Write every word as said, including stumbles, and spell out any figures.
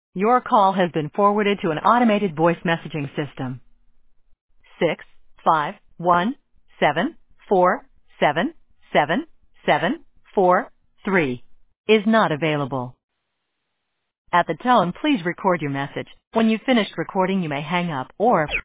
Your call has been forwarded to an automated voice messaging system. Six five one seven four seven seven seven four three is not available. At the tone, please record your message. When you've finished recording, you may hang up or